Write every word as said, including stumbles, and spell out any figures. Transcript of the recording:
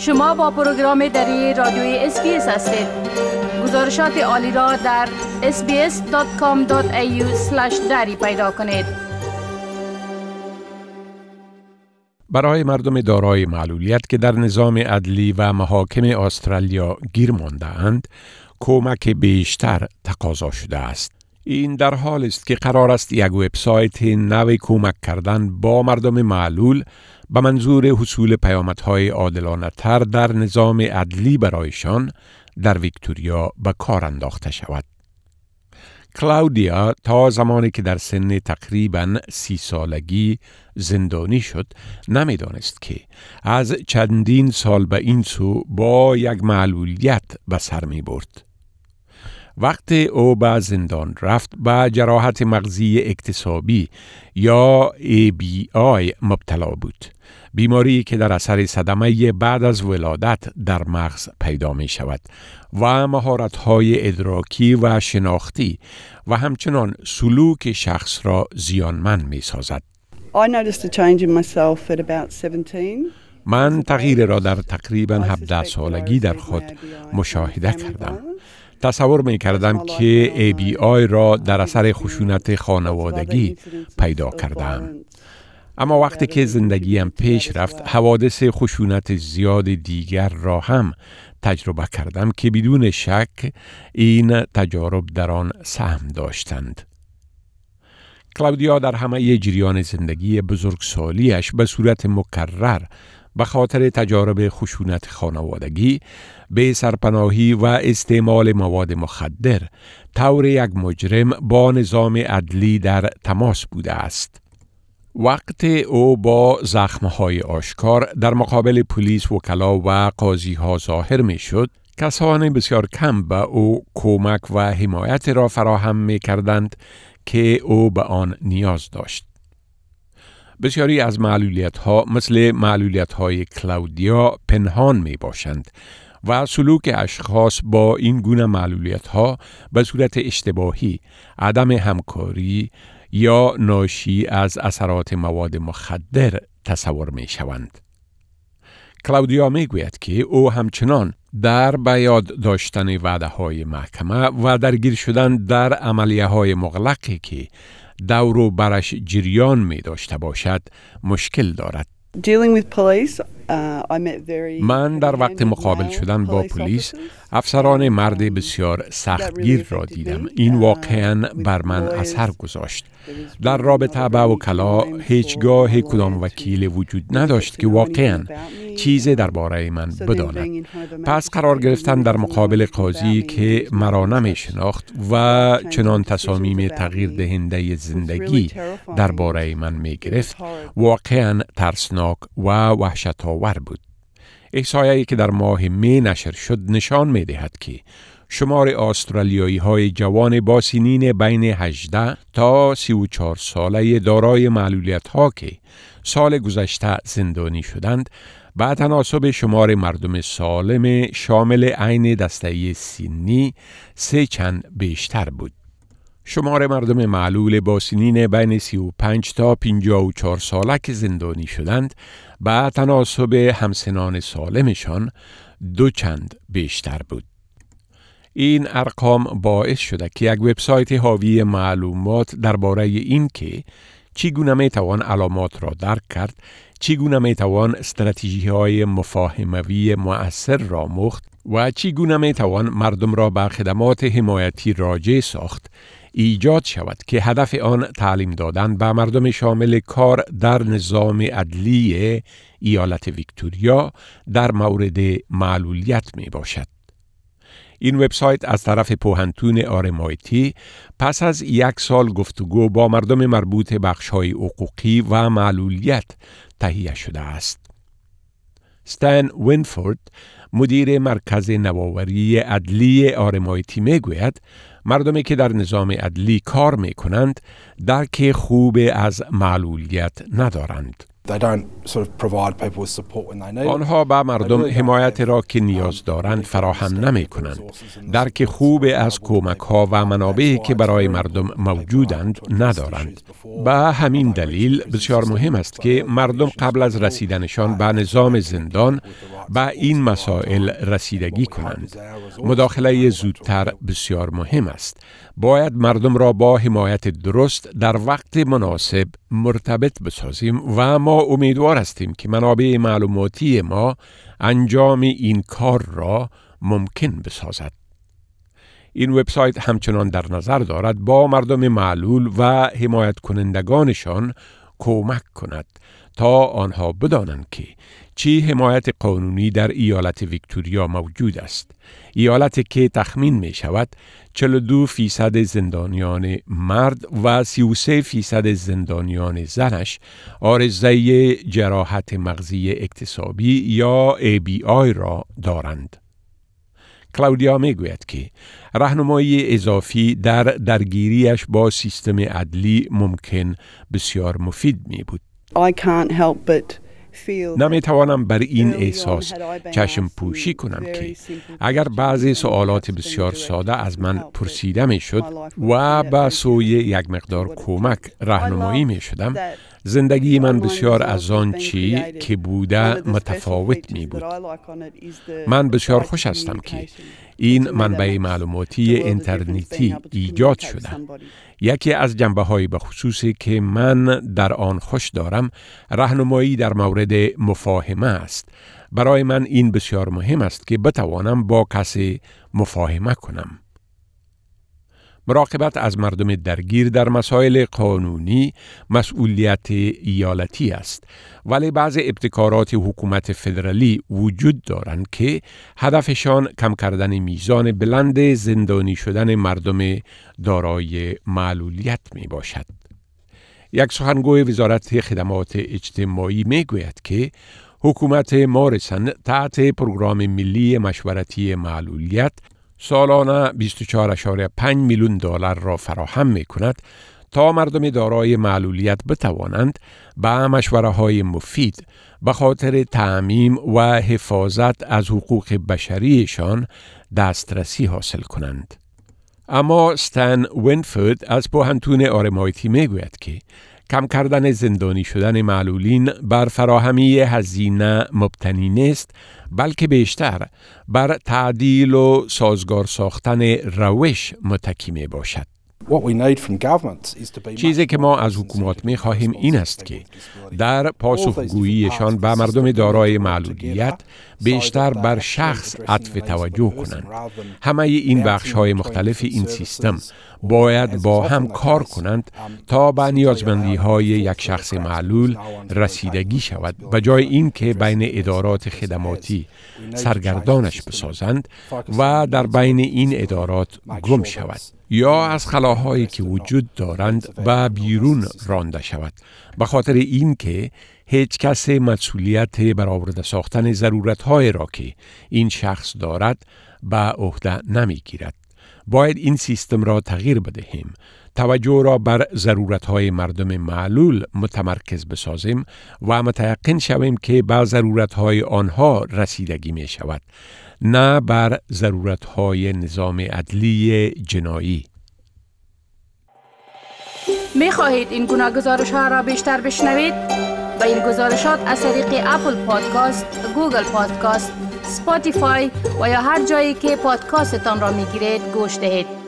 شما با پروگرام دری رادیوی اس بی اس هستید. گزارشات عالی را در اس بی اس دات کام دات ای یو اسلش دری پیدا کنید. برای مردم دارای معلولیت که در نظام عدلی و محاکم استرالیا گیر مانده اند، کمک بیشتر تقاضا شده است. این در حال است که قرار است یک وبسایت نو کمک کردن با مردم معلول به منظور حصول پیامدهای عادلانه تر در نظام عدلی برایشان در ویکتوریا به کار انداخته شود. کلاودیا تا زمانی که در سن تقریباً سی سالگی زندانی شد نمی‌دانست که از چندین سال به این سو با یک معلولیت به سر می‌برد. وقتی او به زندان رفت به جراحت مغزی اکتسابی یا ای بی آی مبتلا بود، بیماری که در اثر صدمه بعد از ولادت در مغز پیدا می شود و مهارت‌های ادراکی و شناختی و همچنان سلوک شخص را زیانمند می سازد. I noticed a change in myself at about seventeen. من تغییر را در تقریباً هفده سالگی در خود مشاهده کردم. تصور می کردم که ای بی آی را در اثر خشونت خانوادگی پیدا کردم. اما وقتی که زندگیم پیش رفت، حوادث خشونت زیاد دیگر را هم تجربه کردم که بدون شک این تجارب در آن سهم داشتند. کلاودیا در همه جریان زندگی بزرگسالیش به صورت مکرر به خاطر تجارب خشونت خانوادگی، به سرپناهی و استعمال مواد مخدر طور یک مجرم با نظام عدلی در تماس بوده است. وقتی او با زخمهای آشکار در مقابل پلیس، وکلا و قاضی ها ظاهر می شد، کسانی بسیار کم به او کمک و حمایت را فراهم می کردند که او به آن نیاز داشت. بسیاری از معلولیت ها مثل معلولیت های کلاودیا پنهان می باشند و سلوک اشخاص با این گونه معلولیت ها به صورت اشتباهی، عدم همکاری یا ناشی از اثرات مواد مخدر تصور می شوند. کلاودیا می گوید که او همچنان در به یاد داشتن وعده های محکمه و درگیر شدن در عملیه های مغلقی که دور و برش جریان می داشته باشد مشکل دارد. Dealing with police, uh, I met very من در وقت مقابل شدن با پلیس افسران مرد بسیار سختگیر را دیدم. این واقعاً بر من اثر گذاشت. در رابطه با وکلا هیچگاه کدام وکیل وجود نداشت که واقعاً چیزی درباره من بداند. پس قرار گرفتن در مقابل قاضی که مرا نمی شناخت و چنان تصامیم تغییر دهنده زندگی درباره من می گرفت واقعاً ترسناک و وحشت‌آور بود. احصایه‌ای که در ماه می نشر شد نشان می دهد که شمار استرالیایی های جوان با سنین بین هجده تا سی و چهار ساله دارای معلولیت ها که سال گذشته زندانی شدند با تناسب شمار مردم سالم شامل عین دسته سنی سه چند بیشتر بود. شمار مردم معلول با سنین بین سی و پنج تا پنجاه و چهار ساله که زندانی شدند با تناسب همسنان سالمشان دو چند بیشتر بود. این ارقام باعث شده که یک وبسایت حاوی معلومات درباره این که چگونه می توان علامات را درک کرد، چگونه می توان استراتژی‌های مفاهموی مؤثر را مخت و چگونه می توان مردم را به خدمات حمایتی راجع ساخت ایجاد شود که هدف آن تعلیم دادن به مردم شامل کار در نظام عدلی ایالت ویکتوریا در مورد معلولیت می باشد. این وبسایت از طرف پوهنتون آر ام آی تی پس از یک سال گفتگو با مردم مربوط بخش‌های حقوقی و معلولیت تهیه شده است. استن وینفورد، مدیر مرکز نوآوری عدلی آر ام آی تی می گوید مردمی که در نظام عدلی کار می کنند درک خوب از معلولیت ندارند. They don't sort of provide people with support when they need it. آنها به مردم حمایت را که نیاز دارند فراهم نمی کنند. درک خوب از کمک ها و منابعی که برای مردم موجودند ندارند. به همین دلیل بسیار مهم است که مردم قبل از رسیدنشان به نظام زندان به این مسائل رسیدگی کنند. مداخله زودتر بسیار مهم است. باید مردم را با حمایت درست در وقت مناسب مرتبط بسازیم و ما امیدوار هستیم که منابع معلوماتی ما انجام این کار را ممکن بسازد. این وبسایت همچنان در نظر دارد با مردم معلول و حمایت کنندگانشان کمک کند تا آنها بدانند که چی حمایت قانونی در ایالت ویکتوریا موجود است. ایالتی که تخمین می شود چهل و دو فیصد زندانیان مرد و سی و سه فیصد زندانیان زنش عارضه جراحت مغزی اکتسابی یا ای بی آی را دارند. کلاودیا می گوید که راهنمایی اضافی در درگیریش با سیستم عدلی ممکن بسیار مفید می بود. I can't help but نمی توانم بر این احساس چشم پوشی کنم که اگر بعضی سوالات بسیار ساده از من پرسیده می شد و به سوی یک مقدار کمک راهنمایی می شدم، زندگی من بسیار از آن چی که بوده متفاوت می بود. من بسیار خوش هستم که این منبع معلوماتی اینترنتی ایجاد شده. یکی از جنبه‌های بخصوصی که من در آن خوش دارم راهنمایی در مورد مفاهمه است. برای من این بسیار مهم است که بتوانم با کسی مفاهمه کنم. مراقبت از مردم درگیر در مسائل قانونی مسئولیت ایالتی است، ولی بعض ابتکارات حکومت فدرالی وجود دارند که هدفشان کم کردن میزان بلند زندانی شدن مردم دارای معلولیت می باشد. یک سخنگوی وزارت خدمات اجتماعی می گوید که حکومت ماریسن تحت پروگرام ملی مشورتی معلولیت سالانه بیست و چهار ممیز پنج میلیون دلار را فراهم می کند تا مردم دارای معلولیت بتوانند به مشوره‌های مفید به خاطر تعمیم و حفاظت از حقوق بشریشان دسترسی حاصل کنند. اما استن وینفورد از پوهنتون آرمایتی می گوید که کم کردن زندانی شدن معلولین بر فراهمی هزینه مبتنی نیست، بلکه بیشتر بر تعدیل و سازگار ساختن روش متکی می باشد. چیزی که ما از حکومت می خواهیم این است که در پاسخگوییشان به مردم دارای معلولیت بیشتر بر شخص عطف توجه کنند. همه این بخش های مختلف این سیستم باید با هم کار کنند تا به نیازمندی های یک شخص معلول رسیدگی شود، به جای این که بین ادارات خدماتی سرگردانش بسازند و در بین این ادارات گم شود یا از خلاهایی که وجود دارند به بیرون رانده شود، به خاطر این که هیچ کس مسئولیت برآورده ساختن ضرورت‌های را که این شخص دارد به عهده نمی‌گیرد. باید این سیستم را تغییر بدهیم، توجه را بر ضرورت‌های مردم معلول متمرکز بسازیم و متیقن شویم که به ضرورت‌های آنها رسیدگی می شود، نه بر ضرورت‌های نظام عدلی جنایی. می خواهید این گناه گزارش‌ها را بیشتر بشنوید؟ با این گزارشات از طریق اپل پادکاست، گوگل پادکاست، اسپاتیفای و یا هر جایی که پادکاستتان را می گیرید گوش دهید.